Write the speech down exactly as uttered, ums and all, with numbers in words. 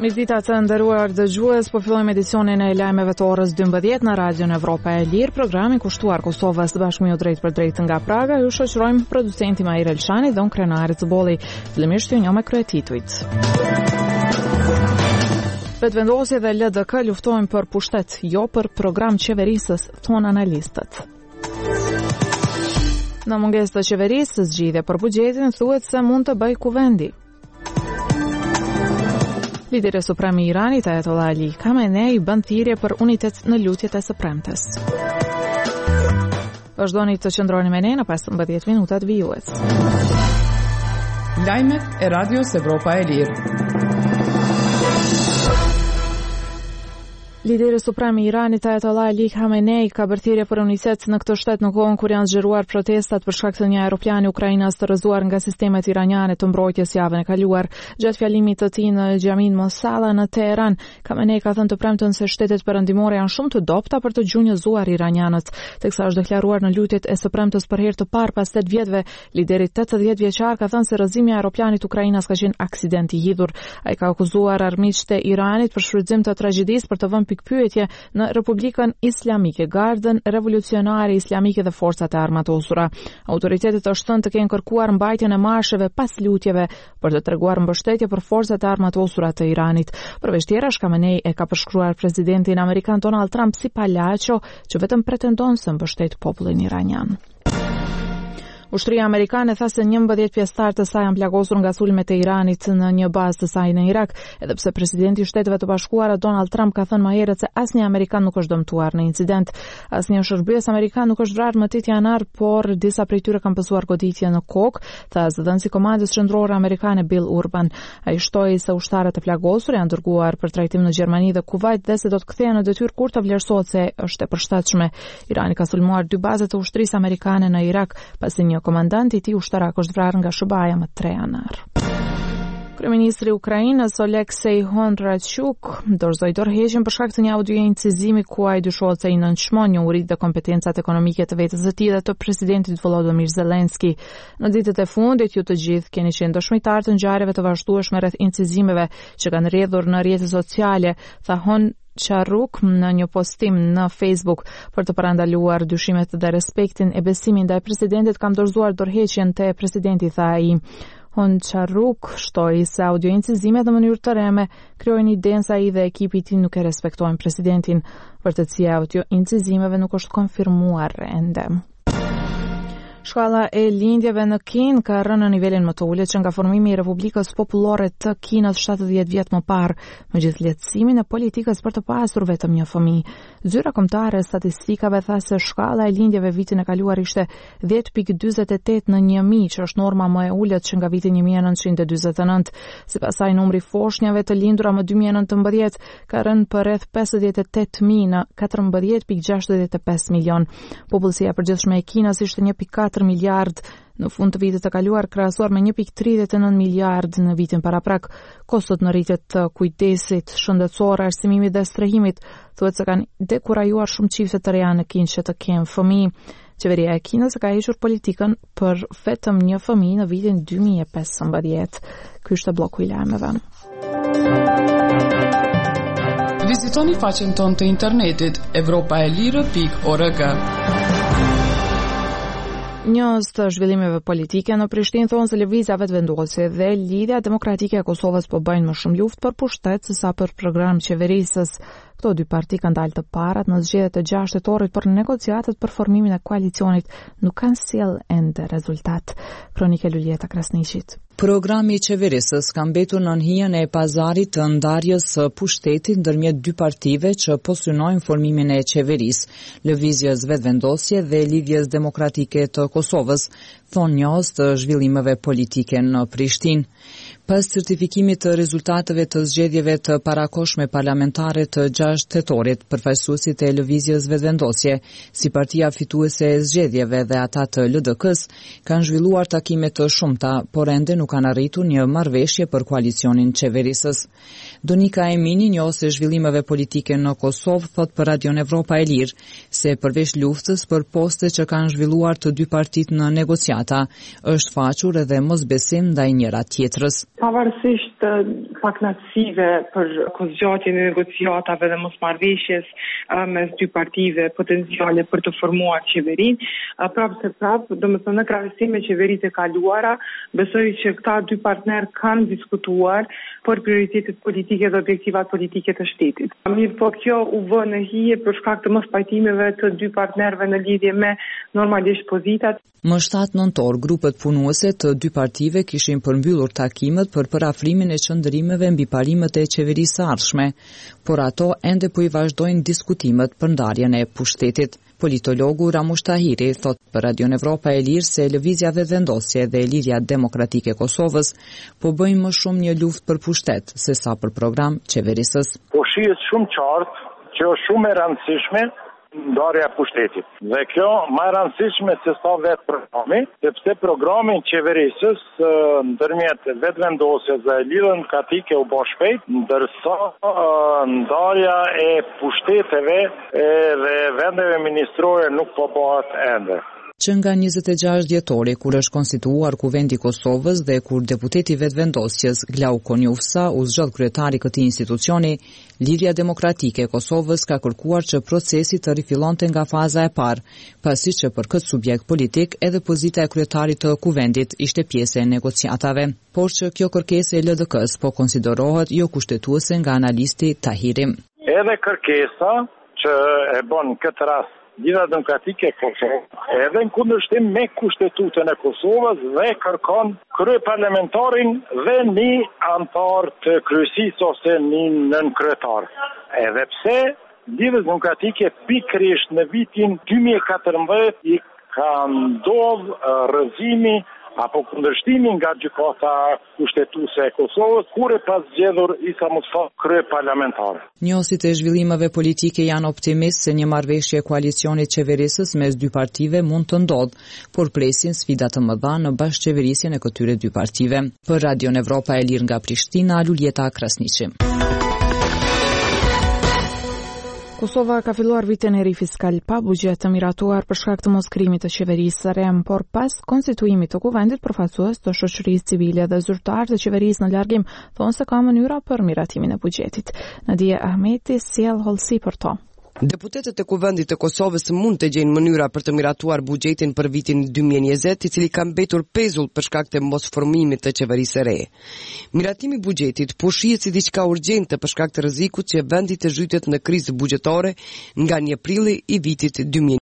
Mirëdita të nderuar dëgjues, po fillojmë edicionin e lajmeve të orës dymbëdhjetë në Radion Evropa e Lirë, programin kushtuar Kosovës bashkë me ju drejt për drejt nga Praga. Ju shoqërojmë producenti Mair Elshani dhe unë Krenari Cëbolli. Fillimisht ju njoh me kryetituit. Vetëvendosje dhe L D K luftojnë për pushtet, jo për program qeverisës, thonë analistët. Në mungesë të qeverisë, zgjidhje për buxhetin thuhet se mund të bëjë kuvendi. Lideri suprem i Iranit, Ayatollah Ali Khamenei, bën thirrje për unitet në lutjet e së premtes. Vazhdoni të qëndroni me ne në pesëmbëdhjetë minutat vijues. Lajmet e Radios Evropa e Lirë. Lideri suprem i Iranit, Ayatollah Ali Khamenei, ka bërë thirrje për unitet në këtë shtet në kohën kur janë zgjeruar protestat për shkak të një aeroplani ukrainas të rrëzuar nga sistemet iraniane të mbrojtjes javën e kaluar. Gjatë fjalimit të tij në Xhamin Mosalla në Teheran, Khamenei ka thënë të premten se shtetet perëndimore janë shumë të dobta për të gjunjëzuar iranianët, teksa është deklaruar në lutjet e së premtes për herë të parë pas tetë vjetëve. Lideri tetëdhjetë vjeçar ka thënë se rrëzimi i aeroplanit ukrainas ka qenë aksident i hidhur. Ai ka akuzuar armiqtë e Iranit për shfrytëzim të tragjedisë për të vënë pikpyetje në Republikën Islamike, Gardën Revolucionare Islamike dhe forcat e armatosura. Autoritetet është thënë të kenë kërkuar mbajtjen e marsheve pas lutjeve për të treguar mbështetje për forcat e armatosura të Iranit. Përveç tjerash, Khamenei e ka përshkruar presidentin amerikan Donald Trump si palaço që vetëm pretendon se mbështet popullin iranian. Ushtria amerikane tha se njëmbëdhjetë pjesëtar të saj janë plagosur nga sulmet e Iranit në një bazë të saj në Irak, edhe pse presidenti i Shteteve të Bashkuara Donald Trump ka thënë më herët se asnjë amerikan nuk është dëmtuar në incident. Asnjë shërbyes amerikan nuk është vrarë më tetë janar, por disa prej tyre kanë pësuar goditje në kokë, tha zëdhënësi i komandës qendrore amerikane Bill Urban. Ai shtoi se ushtarët e plagosur janë dërguar për trajtim në Gjermani dhe Kuvajt dhe se do të kthehen në detyrë kur të vlerësohet se është e përshtatshme. Irani ka sulmuar dy baza të ushtrisë amerikane në Irak, pasi një komandanti i tij ushtarak është vrarë nga Shubaja më tre janar. Kryeministri i Ukrainës Oleksij Hondrachuk dorëzoi dorëheqjen për shkak të një audio incizimi ku ai dyshohet se i nënçmon njohuritë dhe kompetencat ekonomike të vetes së tij dhe të presidentit Volodymyr Zelensky. Në ditët e fundit ju të gjithë keni qenë dëshmitar të ngjarjeve të vazhdueshme rreth incizimeve që kanë rrjedhur në rrjetet sociale, tha Hon Charuk në një postim në Facebook. Për të parandaluar dyshimet dhe respektin e besimin ndaj presidentit, kam dorëzuar dorëheqjen te presidenti, tha ai. Hon Charuk shtoi se audio incizimet në mënyrë të reme krijojnë idenë se ai dhe ekipi i tij nuk e respektojnë presidentin. Vërtetësia e audio incizimeve nuk është konfirmuar ende. Shkalla e lindjeve në Kinë ka rënë në nivelin më të ulët që nga formimi i Republikës Popullore të Kinës shtatëdhjetë vjet më parë, megjithë lehtësimin e politikës për të pasur vetëm një fëmijë. Zyra kombëtare e statistikave tha se shkalla e lindjeve vitin e kaluar ishte dhjetë pikë dyzet e tetë në një mijë, që është norma më e ulët që nga viti një mijë e nëntëqind e dyzet e nëntë. Sipas saj, numri i foshnjave të lindura më dy mijë e nëntëmbëdhjetë ka rënë për rreth pesëdhjetë e tetë mijë në katërmbëdhjetë pikë gjashtëdhjetë e pesë milion. Popullsia e përgjithshme e Kinës ishte një pikë katër miliard në fund të vitit të kaluar, krahasuar me një pikë tridhjetë e nëntë miliard në vitin paraprak. Kostot në rritjet të kujdesit shëndetësor, arsimimit dhe strehimit thuhet se kanë dekurajuar shumë çifte të reja në Kinë që të kenë fëmijë. Qeveria e Kinës ka hequr politikën për vetëm një fëmijë në vitin dy mijë e pesëmbëdhjetë. Ky është bloku i lajmeve. Vizitoni faqen tonë të internetit evropa e lirë pikë org. Njës të zhvillimeve politike në Prishtinë thonë se lëvizja vetëvendosje dhe Lidhja Demokratike e Kosovës po bëjnë më shumë luftë për pushtet se sa për program qeverisës. Këto dy parti kanë dalë të parat në zgjedhjet e gjashtë tetorit për negociatat për formimin e koalicionit nuk kanë sjell ende rezultat. Kronike Lulieta Krasniqit. Programi i qeverisës ka mbetur në hijen e pazarit të ndarjes së pushtetit ndërmjet dy partive që po synojnë formimin e qeverisë, Lëvizjes Vetëvendosje dhe Lidhjes Demokratike të Kosovës, thonë njohës të zhvillimeve politike në Prishtinë. Pas certifikimit të rezultateve të zgjedhjeve të parakoshme parlamentare të gjashtë tetorit, përfaqësuesit e Lëvizjes Vetëvendosje, si partia fituese e zgjedhjeve dhe ata të L D K-s, kanë zhvilluar takime të shumta, por ende nuk kanë arritur një marrëveshje për koalicionin qeverisës. Donika Emini, njohës e zhvillimeve politike në Kosovë, thot për Radion Evropa e Lirë se përveç luftës për poste që kanë zhvilluar të dy partit në negociata, është faqur edhe mosbesim ndaj njëra tjetrës. Pavarësisht paknaqësive për kozgjatjen e negociatave dhe mosmarrveshjes mes dy partive potenciale për të formuar qeverinë, prapë se prapë, domethënë në krahasim me qeveritë e kaluara, besoj që këta dy partner kanë diskutuar për prioritetet politike dhe objektivat politike të shtetit. Mirë, po kjo u vë në hije për shkak të mospajtimeve të dy partnerëve në lidhje me normalisht pozitat. Më shtatë nëntor, grupet punuese të dy partive kishin përmbyllur takimet për parafrimin e qëndërimeve mbi parimet e qeverisë së ardhshme, por ato ende po i vazhdojnë diskutimet për ndarjen e pushtetit. Politologu Ramush Tahiri thot për Radion Evropa e Lirë se lëvizja vetëvendosje dhe Liria Demokratike e Kosovës po bëjnë më shumë një luftë për pushtet se sa për program qeverisës. Po shihet shumë qartë që është shumë e rëndësishme ndarja e pushtetit. Dhe kjo më e rëndësishme se sa vetë programi, sepse programin qeverisës ndërmjet vetëvendosjes dhe Liria Demokratike u bë shpejt, ndërsa ndarja e pushteteve dhe vendeve ministrore nuk po bëhet ende. Që nga njëzet e gjashtë dhjetori, kur është konstituar Kuvendi i Kosovës dhe kur deputeti vetëvendosjes Glau Konjufsa u zgjodh kryetari këtij institucioni, Liria Demokratike e Kosovës ka kërkuar që procesi të rifillonte nga faza e parë, pasi që për këtë subjekt politik edhe pozita e kryetarit të Kuvendit ishte pjesë e negociatave, por që kjo kërkesë e L D K-s po konsiderohet jo kushtetuese nga analisti Tahiri. Edhe kërkesa që e bën këtë rast Liria Demokratike e Kosovës, edhe në kundërshtim me Kushtetutën e Kosovës dhe kërkon kryeparlamentarin dhe një antar të kryesisë ose një nënkryetar. Edhe pse Liria Demokratike pikërisht në vitin dy mijë e katërmbëdhjetë i ka ndodhur rrëzimi apo kundërshtimi nga gjykata kushtetuese e Kosovës, kur e pas zgjedhur Isa Mustafa kryeparlamentar. Njohësit e zhvillimeve politike janë optimist se një marrëveshje e koalicionit qeverisës mes dy partive mund të ndodhë, por presin sfida të mëdha në bashkëqeverisjen e këtyre dy partive. Për Radion Evropa e Lirë nga Prishtina, Luljeta Krasniqi. Kosova ka filluar vitin e ri fiskal pa buxhet të miratuar për shkak të moskrimit të qeverisë së re, por pas konstituimit të kuvendit, përfaqësues të shoqërisë civile dhe zyrtarë të qeverisë në largim thonë se ka mënyra për miratimin e buxhetit. Nadia Ahmeti sjell hollësi për to. Deputetët e Kuvendit të Kosovës mund të gjejnë mënyra për të miratuar buxhetin për vitin dy mijë e njëzet, i cili ka mbetur pezull për shkak të mosformimit të qeverisë së re. Miratimi i buxhetit po shihet si diçka urgjente për shkak të rrezikut që vendi të zhytet në krizë buxhetare nga një prilli i vitit dy mijë e njëzet.